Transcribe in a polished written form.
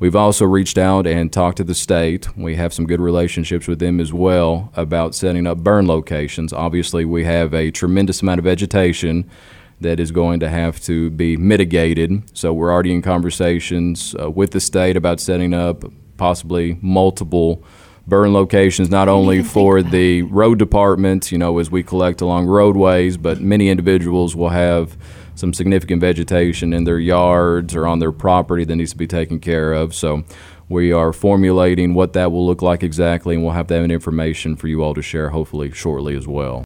We've also reached out and talked to the state. We have some good relationships with them as well about setting up burn locations. Obviously, we have a tremendous amount of vegetation that is going to have to be mitigated. So we're already in conversations with the state about setting up possibly multiple burn locations, not only for the road department, as we collect along roadways, but many individuals will have some significant vegetation in their yards or on their property that needs to be taken care of. So we are formulating what that will look like exactly, and we'll have that information for you all to share hopefully shortly as well.